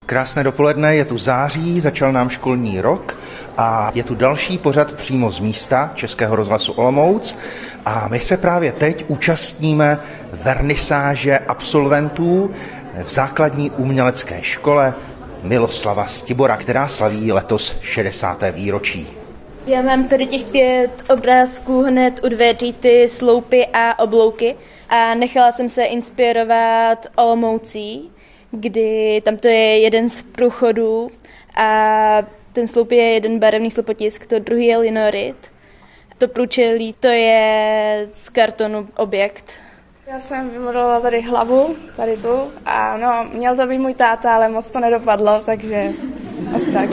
Krásné dopoledne, je tu září, začal nám školní rok a je tu další pořad přímo z místa Českého rozhlasu Olomouc a my se právě teď účastníme vernisáže absolventů v základní umělecké škole Miloslava Stibora, která slaví letos 60. výročí. Já mám tady těch 5 obrázků hned u dveří, ty sloupy a oblouky a nechala jsem se inspirovat Olomoucí, kdy tam to je jeden z průchodů a ten sloup je jeden barevný slopotisk, to druhý je linorit. To průčelí, to je z kartonu objekt. Já jsem vymodelovala tady hlavu, tady tu a měl to být můj táta, ale moc to nedopadlo, takže asi tak.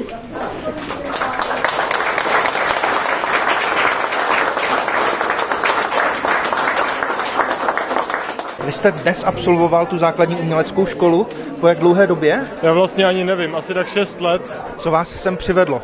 Vy jste dnes absolvoval tu základní uměleckou školu. Po jak dlouhé době? Já vlastně ani nevím, asi tak 6 let. Co vás sem přivedlo?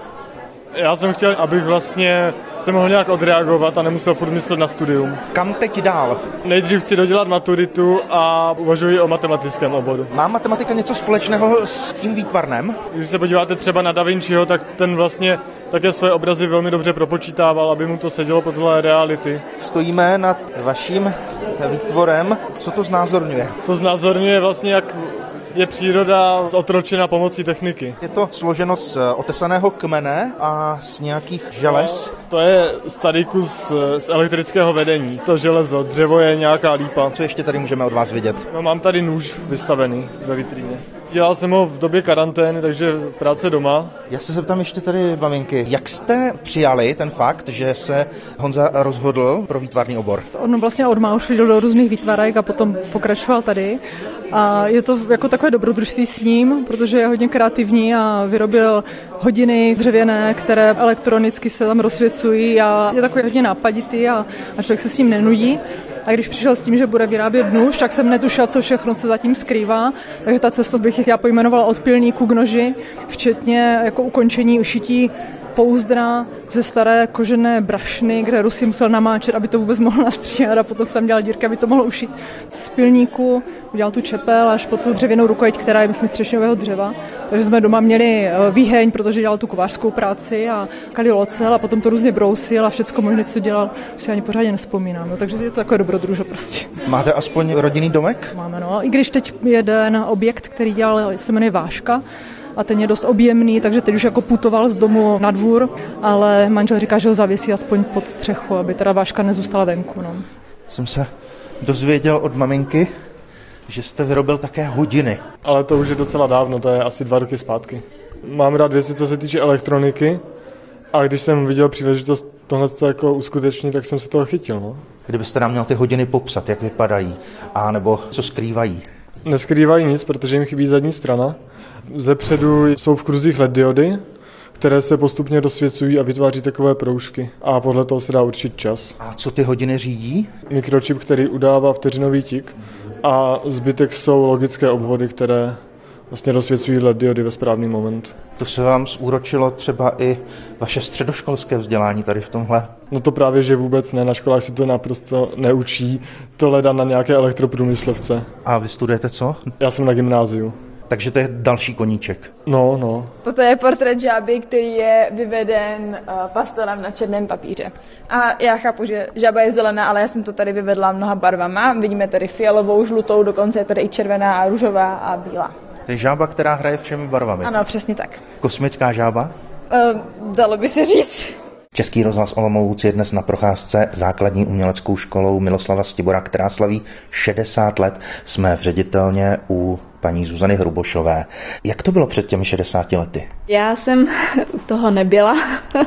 Já jsem chtěl, abych vlastně se mohl nějak odreagovat a nemusel furt myslet na studium. Kam teď dál? Nejdřív chci dodělat maturitu a uvažuji o matematickém oboru. Má matematika něco společného s tím výtvarnem? Když se podíváte třeba na Da Vinciho, tak ten vlastně také své obrazy velmi dobře propočítával, aby mu to sedělo podle reality. Stojíme nad vaším výtvorem. Co to znázorňuje? To znázorňuje vlastně, jak je příroda zotročena pomocí techniky. Je to složeno z otesaného kmene a z nějakých želez? To je starý kus z elektrického vedení. To železo, dřevo je nějaká lípa. Co ještě tady můžeme od vás vidět? Mám tady nůž vystavený ve vitríně. Dělal jsem ho v době karantény, takže práce doma. Já se zeptám ještě tady, maminky, jak jste přijali ten fakt, že se Honza rozhodl pro výtvarný obor? On vlastně od má už chodil do různých výtvarek a potom pokračoval tady. A je to jako takové dobrodružství s ním, protože je hodně kreativní a vyrobil hodiny dřevěné, které elektronicky se tam rozsvěcují a je takový hodně nápaditý a člověk se s ním nenudí. A když přišel s tím, že bude vyrábět nůž, tak jsem netušila, co všechno se zatím skrývá. Takže ta cesta bych já pojmenovala od pilníku k noži, včetně jako ukončení ušití pouzdra ze staré kožené brašny, kde Rusy musel namáčet, aby to vůbec mohl nastříhat a potom jsem dělal dírky, aby to mohl ušít. Z pilníku udělal tu čepel až po tu dřevěnou rukojeť, která je, myslím, z třešňového dřeva. Takže jsme doma měli výheň, protože dělal tu kovářskou práci a kalil ocel a potom to různě brousil a všecko možné, co dělal, už si ani pořádně nevzpomínám. No, takže je to takové dobrodružo prostě. Máte aspoň rodinný domek? Máme, no. I když teď jeden objekt, který dělal, se jmenuje Váška, a ten je dost objemný, takže teď už jako putoval z domu na dvůr, ale manžel říká, že ho zavěsí aspoň pod střechu, aby teda Váška nezůstala venku. No. Jsem se dozvěděl od maminky, že jste vyrobil také hodiny. Ale to už je docela dávno, to je asi 2 roky zpátky. Mám rád věci, co se týče elektroniky a když jsem viděl příležitost tohle jako uskutečnit, tak jsem se toho chytil. No. Kdybyste nám měl ty hodiny popsat, jak vypadají, a nebo co skrývají? Neskrývají nic, protože jim chybí zadní strana. Zepředu jsou v kruzích LED diody, které se postupně dosvěcují a vytváří takové proužky. A podle toho se dá určit čas. A co ty hodiny řídí? Mikročip, který udává vteřinový tik. A zbytek jsou logické obvody, které vlastně dosvěcují LED diody ve správný moment. To se vám zúročilo třeba i vaše středoškolské vzdělání tady v tomhle? No to právě, že vůbec ne. Na školách si to naprosto neučí. To hledá na nějaké elektroprůmyslovce. A vy studujete co? Já jsem na gymnáziu. Takže to je další koníček. No. Toto je portrét žáby, který je vyveden pastelem na černém papíře. A já chápu, že žába je zelená, ale já jsem to tady vyvedla mnoha barvama. Vidíme tady fialovou, žlutou, dokonce je tady i červená, růžová a bílá. To je žába, která hraje všemi barvami. Ano, přesně tak. Kosmická žába? Dalo by se říct. Český rozhlas Olomouc je dnes na procházce základní uměleckou školou Miloslava Stibora, která slaví 60 let. Jsme v ředitelně u paní Zuzany Hrubošové. Jak to bylo před těmi 60 lety? Já jsem u toho nebyla.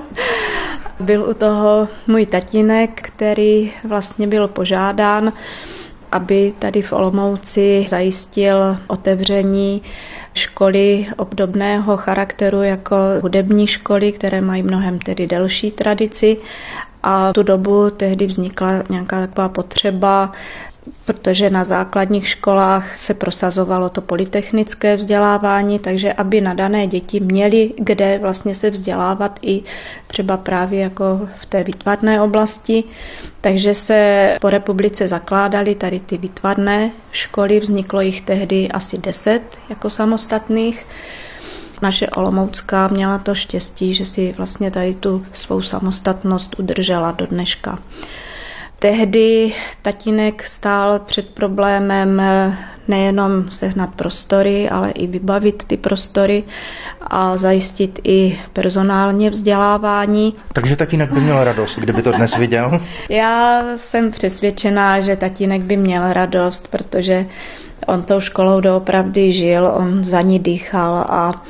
Byl u toho můj tatínek, který vlastně byl požádán, aby tady v Olomouci zajistil otevření školy obdobného charakteru jako hudební školy, které mají mnohem tedy delší tradici. A tu dobu tehdy vznikla nějaká taková potřeba protože na základních školách se prosazovalo to polytechnické vzdělávání, takže aby nadané děti měly kde vlastně se vzdělávat i třeba právě jako v té výtvarné oblasti. Takže se po republice zakládaly tady ty výtvarné školy, vzniklo jich tehdy asi 10 jako samostatných. Naše Olomoucká měla to štěstí, že si vlastně tady tu svou samostatnost udržela do dneška. Tehdy tatínek stál před problémem nejenom sehnat prostory, ale i vybavit ty prostory a zajistit i personálně vzdělávání. Takže tatínek by měl radost, kdyby to dnes viděl? Já jsem přesvědčená, že tatínek by měl radost, protože on tou školou doopravdy žil, on za ní dýchal a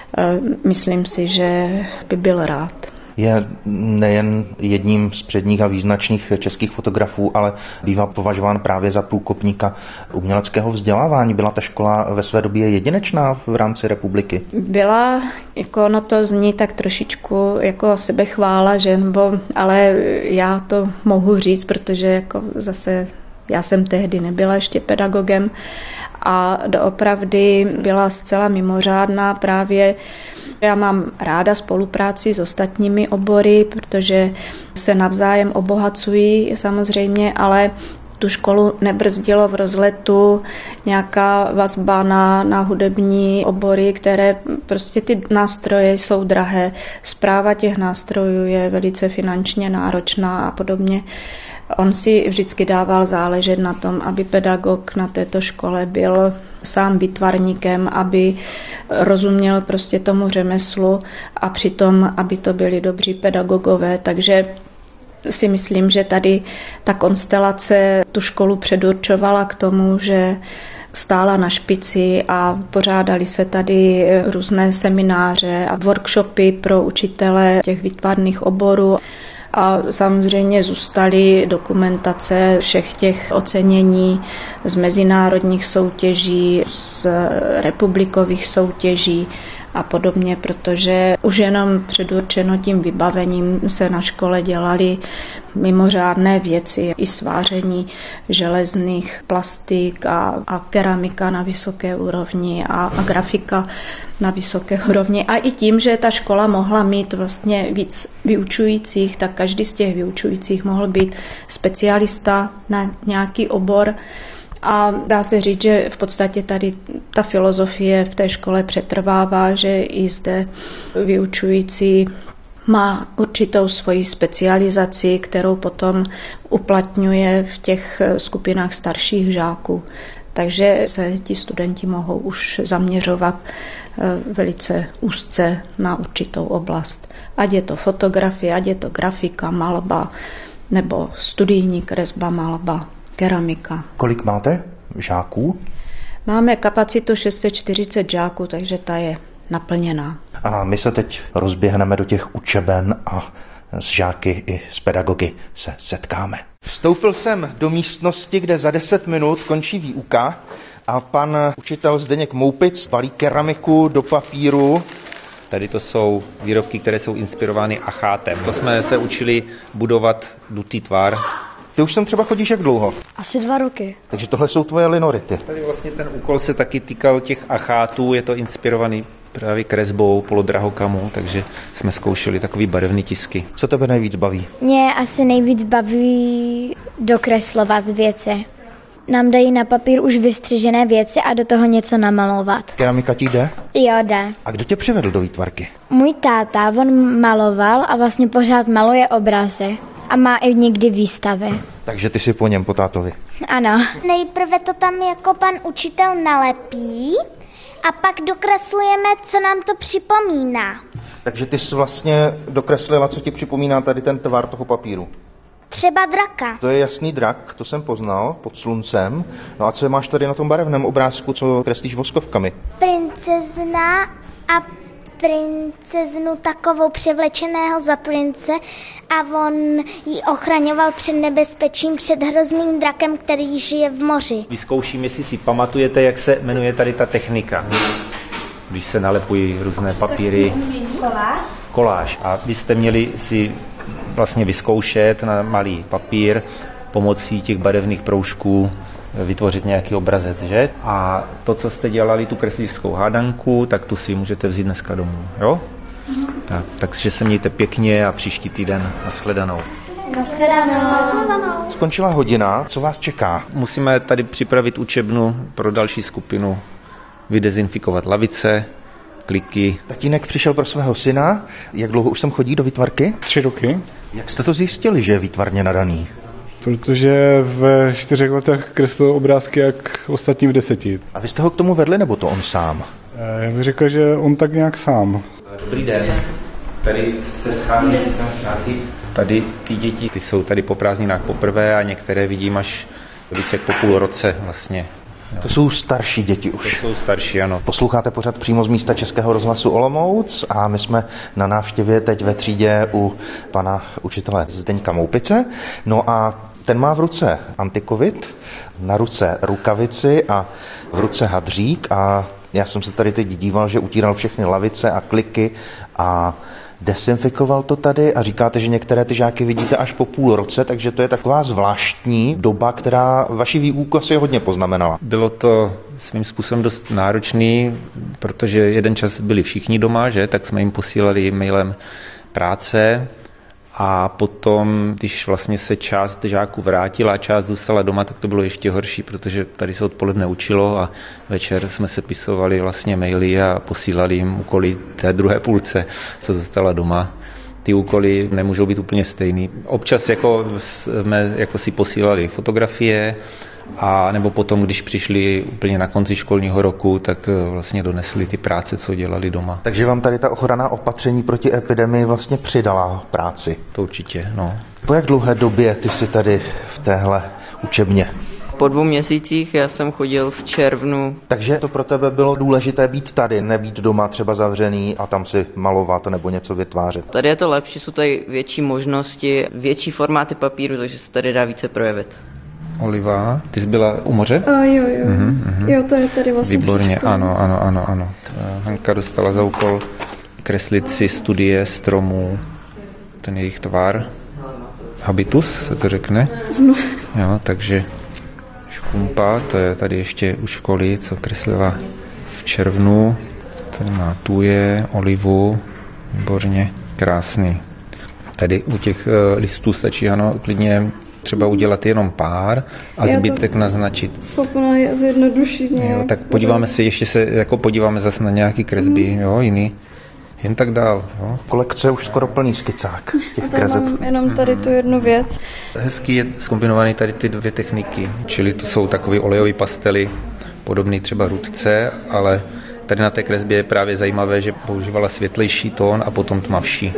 myslím si, že by byl rád. Je nejen jedním z předních a význačných českých fotografů, ale bývá považován právě za průkopníka uměleckého vzdělávání. Byla ta škola ve své době jedinečná v rámci republiky? Byla, jako ono to zní tak trošičku jako sebechvála, že? Ale já to mohu říct, protože jako zase já jsem tehdy nebyla ještě pedagogem a doopravdy byla zcela mimořádná právě. Já mám ráda spolupráci s ostatními obory, protože se navzájem obohacují samozřejmě, ale tu školu nebrzdilo v rozletu nějaká vazba na hudební obory, které prostě ty nástroje jsou drahé. Správa těch nástrojů je velice finančně náročná a podobně. On si vždycky dával záležet na tom, aby pedagog na této škole byl sám výtvarníkem, aby rozuměl prostě tomu řemeslu a přitom, aby to byli dobří pedagogové. Takže si myslím, že tady ta konstelace tu školu předurčovala k tomu, že stála na špici a pořádali se tady různé semináře a workshopy pro učitele těch výtvarných oborů. A samozřejmě zůstaly dokumentace všech těch ocenění z mezinárodních soutěží, z republikových soutěží a podobně, protože už jenom předurčeno tím vybavením se na škole dělaly mimořádné věci, i sváření železných plastik a keramika na vysoké úrovni a grafika na vysoké úrovni. A i tím, že ta škola mohla mít vlastně víc vyučujících, tak každý z těch vyučujících mohl být specialista na nějaký obor. A dá se říct, že v podstatě tady ta filozofie v té škole přetrvává, že i zde vyučující má určitou svoji specializaci, kterou potom uplatňuje v těch skupinách starších žáků. Takže se ti studenti mohou už zaměřovat velice úzce na určitou oblast. Ať je to fotografie, ať je to grafika, malba nebo studijní kresba, malba, keramika. Kolik máte žáků? Máme kapacitu 640 žáků, takže ta je naplněná. A my se teď rozběhneme do těch učeben a s žáky i s pedagogy se setkáme. Vstoupil jsem do místnosti, kde za 10 minut končí výuka a pan učitel Zdeněk Moupic balí keramiku do papíru. Tady to jsou výrobky, které jsou inspirovány achátem. To jsme se učili budovat dutý tvar. Ty už sem třeba chodíš jak dlouho? Asi 2 roky. Takže tohle jsou tvoje linority. Tady vlastně ten úkol se taky týkal těch achátů, je to inspirovaný právě kresbou, polodrahokamů, takže jsme zkoušeli takový barevný tisky. Co tebe nejvíc baví? Mě asi nejvíc baví dokreslovat věci. Nám dají na papír už vystřižené věci a do toho něco namalovat. Keramika ti jde? Jo, jde. A kdo tě přivedl do výtvarky? Můj táta, on maloval a vlastně pořád maluje obrazy. A má i někdy výstavy. Takže ty si po něm, po tátovi. Ano. Nejprve to tam jako pan učitel nalepí a pak dokreslujeme, co nám to připomíná. Takže ty jsi vlastně dokreslila, co ti připomíná tady ten tvar toho papíru. Třeba draka. To je jasný drak, to jsem poznal, pod sluncem. No a co máš tady na tom barevném obrázku, co kreslíš voskovkami? Princezna a princeznu takovou převlečeného za prince a on ji ochraňoval před nebezpečím, před hrozným drakem, který žije v moři. Vyzkouším, jestli si pamatujete, jak se jmenuje tady ta technika. Když se nalepují různé papíry. Koláž. Koláž. A vy jste měli si vlastně vyzkoušet na malý papír pomocí těch barevných proužků vytvořit nějaký obrazec, že? A to, co jste dělali, tu kreslířskou hádanku, tak tu si můžete vzít dneska domů, jo? Takže se mějte pěkně a příští týden nashledanou. Skončila hodina, co vás čeká? Musíme tady připravit učebnu pro další skupinu, vydezinfikovat lavice, kliky. Tatínek přišel pro svého syna. Jak dlouho už sem chodí do výtvarky? 3 roky. Jak jste to zjistili, že je výtvarně nadaný? Protože ve 4 letech kreslil obrázky jak ostatní v 10. A vy jste ho k tomu vedli, nebo to on sám? Já bych řekl, že on tak nějak sám. Dobrý den. Tady se schází žáci. Tady ty děti, ty jsou tady po prázdninách poprvé a některé vidím až více jak po půl roce vlastně. To jsou starší děti už. To jsou starší, ano. Posloucháte pořad přímo z místa Českého rozhlasu Olomouc a my jsme na návštěvě teď ve třídě u pana učitele Zdeňka Moupice. No a ten má v ruce antikovid, na ruce rukavici a v ruce hadřík a já jsem se tady teď díval, že utíral všechny lavice a kliky a desinfikoval to tady a říkáte, že některé ty žáky vidíte až po půl roce, takže to je taková zvláštní doba, která vaši výuku asi hodně poznamenala. Bylo to svým způsobem dost náročný, protože jeden čas byli všichni doma, že? Tak jsme jim posílali mailem práce a potom, když vlastně se část žáků vrátila a část zůstala doma, tak to bylo ještě horší, protože tady se odpoledne učilo a večer jsme se pisovali vlastně maily a posílali jim úkoly té druhé půlce, co zůstala doma. Ty úkoly nemůžou být úplně stejný. Občas jsme si posílali fotografie, a nebo potom, když přišli úplně na konci školního roku, tak vlastně donesli ty práce, co dělali doma. Takže vám tady ta ochranná opatření proti epidemii vlastně přidala práci? To určitě, no. Po jak dlouhé době ty jsi tady v téhle učebně? Po 2 měsících, já jsem chodil v červnu. Takže to pro tebe bylo důležité být tady, nebýt doma třeba zavřený a tam si malovat nebo něco vytvářet? Tady je to lepší, jsou tady větší možnosti, větší formáty papíru, takže se tady dá více projevit. Oliva, ty jsi byla u moře? Jo. Jo, to je tady vlastně. Výborně, ano. Hanka dostala za úkol kreslit si studie stromů, ten jejich tvar. Habitus se to řekne. No. Jo, takže Škumpa, to je tady ještě u školy, co kreslila v červnu. Tady má tuje, olivu, výborně, krásný. Tady u těch listů stačí, ano, klidně třeba udělat jenom pár a zbytek naznačit. Schopná je zjednodušit nějak. Jo, tak podíváme se, ještě se podíváme zase na nějaký kresby, jo, jiný. Jen tak dál. Jo. Kolekce je už skoro plný skicák těch kreseb. Mám jenom tady tu jednu věc. Hezký je zkombinovaný tady ty 2 techniky, čili to jsou takové olejové pastely, podobný třeba rudce, ale tady na té kresbě je právě zajímavé, že používala světlejší tón a potom tmavší.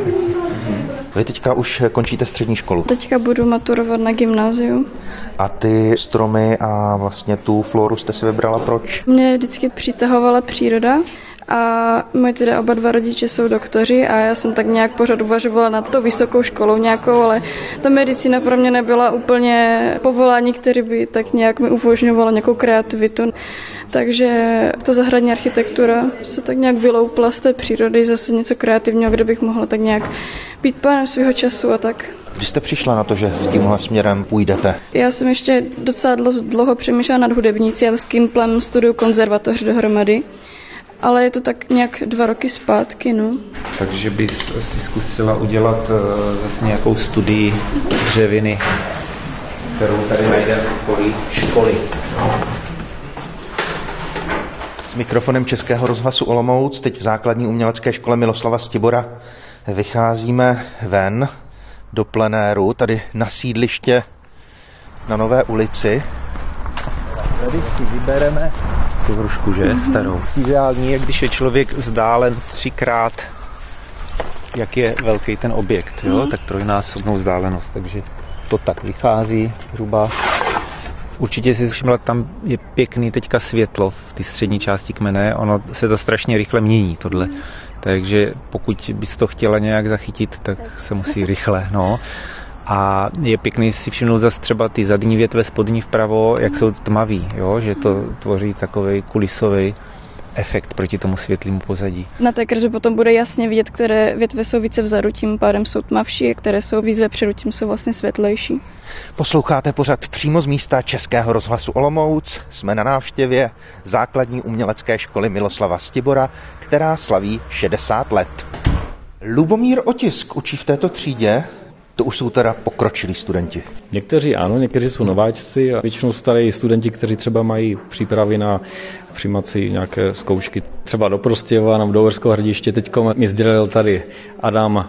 Vy teďka už končíte střední školu. Teďka budu maturovat na gymnáziu. A ty stromy a vlastně tu floru jste si vybrala proč? Mě vždycky přitahovala příroda a moje teda oba 2 rodiče jsou doktoři a já jsem tak nějak pořád uvažovala nad tou vysokou školou nějakou, ale ta medicína pro mě nebyla úplně povolání, které by tak nějak mi umožňovalo nějakou kreativitu. Takže ta zahradní architektura se tak nějak vyloupla z té přírody, zase něco kreativního, kde bych mohla tak nějak být pánem svého času a tak. Když jste přišla na to, že tímhle směrem půjdete? Já jsem ještě docela dlouho přemýšlela nad hudebnící, ale s Kimplem studuju konzervatoř dohromady. Ale je to tak nějak 2 roky zpátky, no. Takže bys si zkusila udělat vlastně nějakou studii dřeviny, kterou tady najdeme v okolí školy. S mikrofonem Českého rozhlasu Olomouc teď v základní umělecké škole Miloslava Stibora vycházíme ven do plenéru, tady na sídliště na Nové ulici. Tady si vybereme tu hrušku, že? Starou. Ideální je, když je člověk vzdálen 3x, jak je velký ten objekt, jo? Tak 3násobnou vzdálenost, takže to tak vychází zhruba. Určitě si všimla, tam je pěkný teďka světlo v té střední části kmene, ono se to strašně rychle mění, tohle. Takže pokud bys to chtěla nějak zachytit, tak se musí rychle, no. A je pěkný si všimnout zase třeba ty zadní větve, spodní vpravo, jak jsou tmavý, jo? Že to tvoří takovej kulisový efekt proti tomu světlému pozadí. Na té kresbě potom bude jasně vidět, které větve jsou více vzadu, tím pádem jsou tmavší, a které jsou víc vepředu, tím jsou vlastně světlejší. Posloucháte pořad přímo z místa Českého rozhlasu Olomouc. Jsme na návštěvě základní umělecké školy Miloslava Stibora, která slaví 60 let. Lubomír Otisk učí v této třídě. To už jsou teda pokročilí studenti. Někteří ano, někteří jsou nováčci a většinou jsou tady studenti, kteří třeba mají přípravy na přijímací nějaké zkoušky. Třeba do Prostějova nebo do Uherského Hradiště. Teďko mi sdělil tady Adam,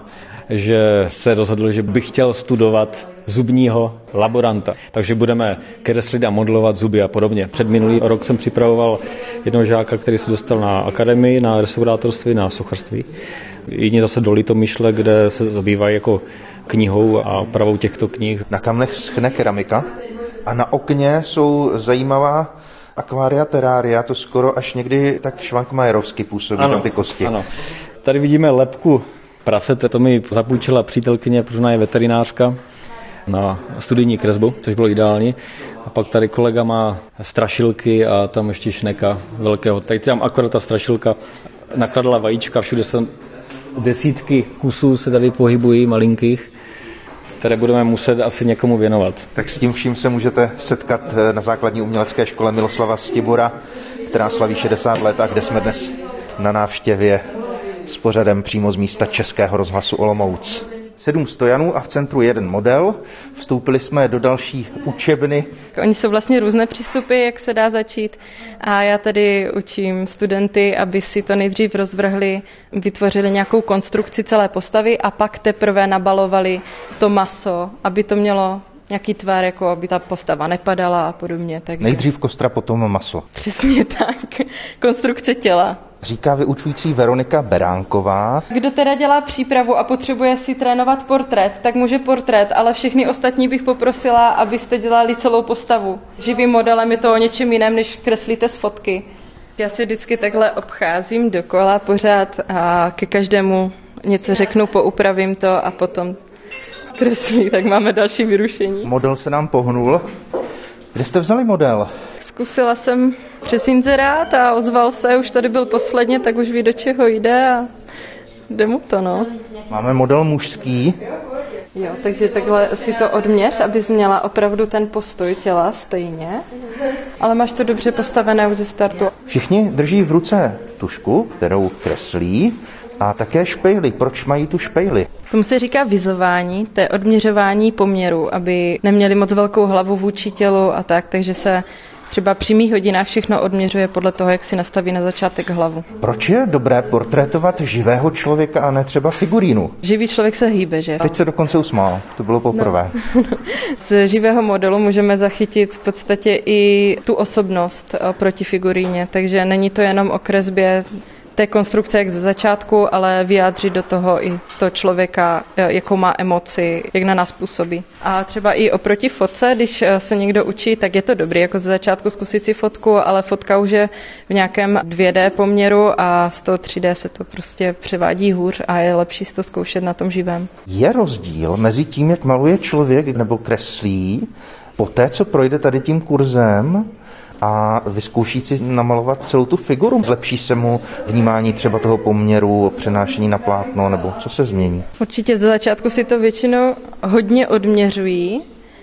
že se rozhodl, že by chtěl studovat zubního laboranta. Takže budeme kreslit a modelovat zuby a podobně. Před minulý rok jsem připravoval jednoho žáka, který se dostal na akademii, na restaurátorství, na sochařství. Jiní zase do Litomyšle, kde se zabývají jako knihou a pravou těchto knih. Na kamnech schne keramika a na okně jsou zajímavá akvária, terária, to skoro až někdy tak švankmajerovsky působí, ano, tam ty kosti. Ano. Tady vidíme lebku prasete, to mi zapůjčila přítelkyně, protože ona je veterinářka, na studijní kresbu, což bylo ideální. A pak tady kolega má strašilky a tam ještě šneka velkého. Tady tam akorát ta strašilka nakladala vajíčka, všude jsem desítky kusů se tady pohybují malinkých, které budeme muset asi někomu věnovat. Tak s tím vším se můžete setkat na základní umělecké škole Miloslava Stibora, která slaví 60 let a kde jsme dnes na návštěvě s pořadem přímo z místa Českého rozhlasu Olomouc. 7 stojanů a v centru jeden model. Vstoupili jsme do další učebny. Oni jsou vlastně různé přístupy, jak se dá začít. A já tady učím studenty, aby si to nejdřív rozvrhli, vytvořili nějakou konstrukci celé postavy a pak teprve nabalovali to maso, aby to mělo nějaký tvar, jako aby ta postava nepadala a podobně. Takže... Nejdřív kostra, potom maso. Přesně tak. Konstrukce těla. Říká vyučující Veronika Beránková. Kdo teda dělá přípravu a potřebuje si trénovat portrét, tak může portrét, ale všechny ostatní bych poprosila, abyste dělali celou postavu. Živým modelem je to o něčem jiném, než kreslíte z fotky. Já si vždycky takhle obcházím dokola pořád a ke každému něco řeknu, poupravím to a potom kreslí, tak máme další vyrušení. Model se nám pohnul. Kde jste vzali model? Zkusila jsem přes inzerát a ozval se, už tady byl posledně, tak už ví, do čeho jde a jde mu to, no. Máme model mužský. Jo, takže takhle si to odměř, abys měla opravdu ten postoj těla stejně, ale máš to dobře postavené už ze startu. Všichni drží v ruce tužku, kterou kreslí, a také špejly. Proč mají tu špejly? Tomu se říká vizování, to je odměřování poměru, aby neměli moc velkou hlavu vůči tělu a tak, takže se třeba při mých hodinách všechno odměřuje podle toho, jak si nastaví na začátek hlavu. Proč je dobré portrétovat živého člověka a ne třeba figurínu? Živý člověk se hýbe, že? Teď se dokonce usmál, to bylo poprvé. No. Z živého modelu můžeme zachytit v podstatě i tu osobnost proti figuríně, takže není to jenom o kresbě té konstrukce jak ze začátku, ale vyjádřit do toho i to člověka, jakou má emoci, jak na nás působí. A třeba i oproti fotce, když se někdo učí, tak je to dobrý, jako ze začátku zkusit si fotku, ale fotka už je v nějakém 2D poměru a z toho 3D se to prostě převádí hůř a je lepší si to zkoušet na tom živém. Je rozdíl mezi tím, jak maluje člověk nebo kreslí, poté, co projde tady tím kurzem, a vyzkouší si namalovat celou tu figuru? Zlepší se mu vnímání třeba toho poměru, přenášení na plátno, nebo co se změní? Určitě ze začátku si to většinou hodně odměřují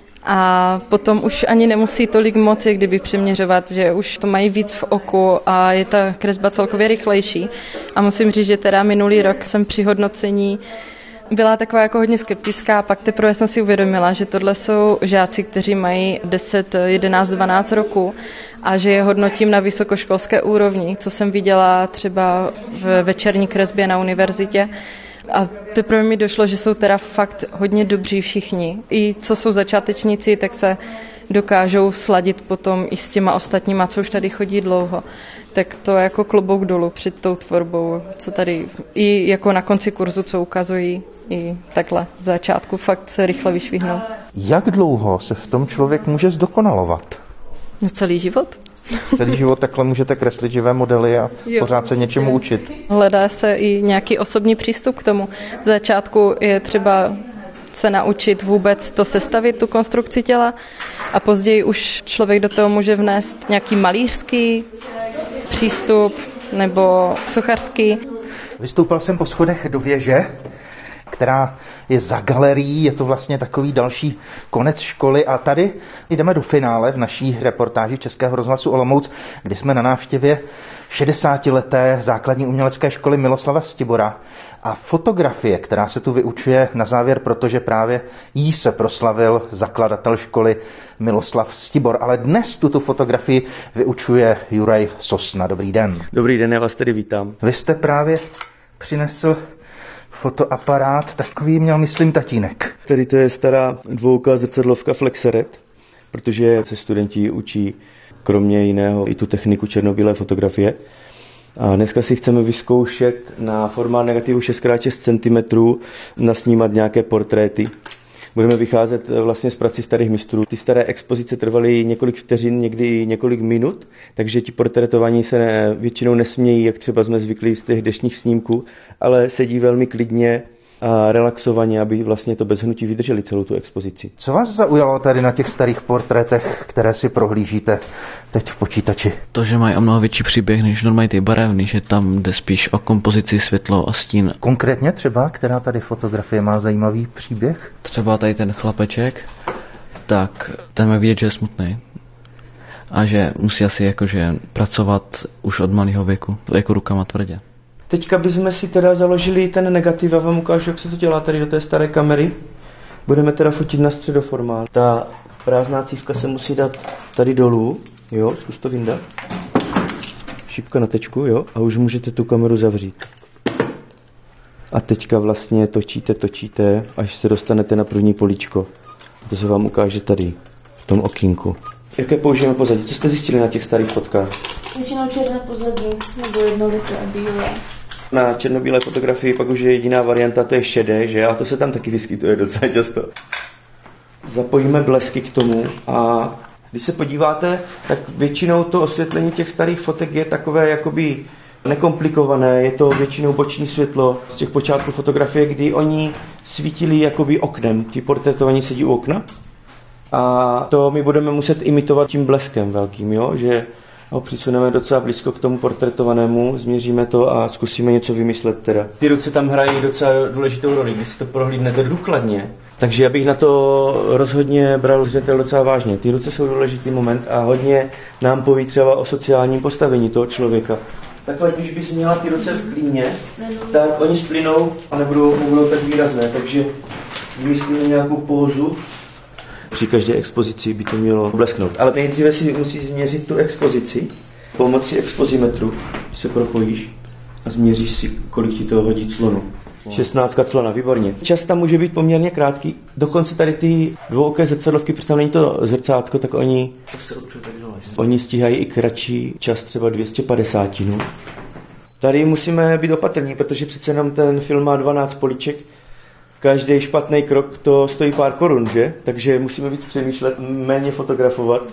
a potom už ani nemusí tolik moci, kdyby přeměřovat, že už to mají víc v oku a je ta kresba celkově rychlejší. A musím říct, že teda minulý rok jsem při hodnocení byla taková jako hodně skeptická a pak teprve jsem si uvědomila, že tohle jsou žáci, kteří mají 10, 11, 12 roku a že je hodnotím na vysokoškolské úrovni, co jsem viděla třeba v večerní kresbě na univerzitě. A teprve mi došlo, že jsou teda fakt hodně dobří všichni. I co jsou začátečníci, tak se dokážou sladit potom i s těma ostatníma, co už tady chodí dlouho. Tak to je jako klobouk dolů před tou tvorbou, co tady i jako na konci kurzu, co ukazují i takhle v začátku, fakt se rychle vyšvihnou. Jak dlouho se v tom člověk může zdokonalovat? No celý život. Celý život takhle můžete kreslit živé modely a pořád se něčemu učit. Hledá se i nějaký osobní přístup k tomu. V začátku je třeba se naučit vůbec to sestavit, tu konstrukci těla a později už člověk do toho může vnést nějaký malířský přístup, nebo sochařský. Vystoupal jsem po schodech do věže, která je za galerií, je to vlastně takový další konec školy a tady jdeme do finále v naší reportáži Českého rozhlasu Olomouc, kdy jsme na návštěvě 60leté základní umělecké školy Miloslava Stibora a fotografie, která se tu vyučuje na závěr, protože právě jí se proslavil zakladatel školy Miloslav Stibor, ale dnes tuto fotografii vyučuje Juraj Sosna. Dobrý den. Dobrý den, já vás tady vítám. Vy jste právě přinesl fotoaparát, takový měl, myslím, tatínek. Tady to je stará dvouká zrcadlovka Flexeret, protože se studenti učí kromě jiného i tu techniku černobílé fotografie. A dneska si chceme vyzkoušet na formát negativu 6x6 cm nasnímat nějaké portréty. Budeme vycházet vlastně z prací starých mistrů. Ty staré expozice trvaly několik vteřin, někdy několik minut, takže ti portrétovaní se většinou nesmějí, jak třeba jsme zvyklí z těch dnešních snímků, ale sedí velmi klidně a relaxovaně, aby vlastně to bez hnutí vydrželi celou tu expozici. Co vás zaujalo tady na těch starých portrétech, které si prohlížíte teď v počítači? To, že mají o mnoho větší příběh než normálně ty barevný, že tam jde spíš o kompozici, světlo a stín. Konkrétně třeba, která tady fotografie má zajímavý příběh? Třeba tady ten chlapeček, tak ten má vidět, že je smutný. A že musí asi jakože pracovat už od malého věku, jako rukama tvrdě. Teďka bychom si teda založili ten negativ a vám ukážu, jak se to dělá tady do té staré kamery. Budeme teda fotit na středoformát. Ta prázdná cívka se musí dát tady dolů, jo, zkus to vyndat. Šipka na tečku, jo, a už můžete tu kameru zavřít. A teďka vlastně točíte, až se dostanete na první políčko. To se vám ukáže tady, v tom okýnku. Jaké použijeme pozadí? Co jste zjistili na těch starých fotkách? Většinou černé pozadí, nebo jednoduché bílé. Na černobílé fotografii pak už je jediná varianta, to je šedé, že? A to se tam taky vyskytuje docela často. Zapojíme blesky k tomu a když se podíváte, tak většinou to osvětlení těch starých fotek je takové jakoby nekomplikované, je to většinou boční světlo z těch počátků fotografie, kdy oni svítili jakoby oknem, ti portrétovaní sedí u okna. A to my budeme muset imitovat tím bleskem velkým, jo? Že ho přisuneme docela blízko k tomu portrétovanému, změříme to a zkusíme něco vymyslet teda. Ty ruce tam hrají docela důležitou roli, když si to prohlídnete důkladně. Takže já bych na to rozhodně bral zřetel docela vážně. Ty ruce jsou důležitý moment a hodně nám poví třeba o sociálním postavení toho člověka. Takhle, když bys měla ty ruce v klíně, tak oni splynou a nebudou tak výrazné, takže vymyslíme nějakou pózu. Při každé expozici by to mělo blesknout. Ale nejdříve si musí změřit tu expozici pomocí expozimetru. Se propojíš a změříš si, kolik ti to hodí clonu. 16 clona, výborně. Čas tam může být poměrně krátký. Dokonce tady ty dvouoké zrcadlovky, protože tam není to zrcátko, tak oni stíhají i kratší čas, třeba 250. Tady musíme být opatrní, protože přece jenom ten film má 12 políček. Každý špatný krok to stojí pár korun, že? Takže musíme víc přemýšlet, méně fotografovat.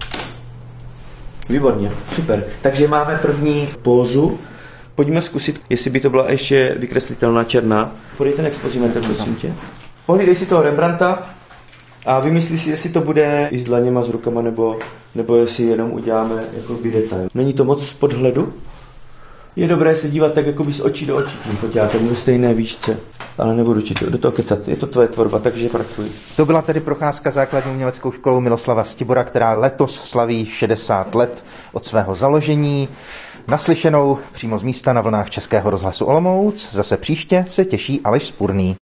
Výborně, super. Takže máme první pózu. Pojďme zkusit, jestli by to byla ještě vykreslitelná černá. Podej ten expozimetr, prosím tě. Pohlídej si toho Rembrandta a vymyslí si, jestli to bude i s dlaněma, s rukama, nebo jestli jenom uděláme jakoby detail. Není to moc z podhledu? Je dobré se dívat tak jakoby z očí do očí. Foťáte ve stejné výšce. Ale nebudu ti do toho kecat, je to tvoje tvorba, takže pracuj. To byla tedy procházka základní uměleckou školou Miloslava Stibora, která letos slaví 60 let od svého založení. Naslyšenou přímo z místa na vlnách Českého rozhlasu Olomouc. Zase příště se těší Aleš Spurný.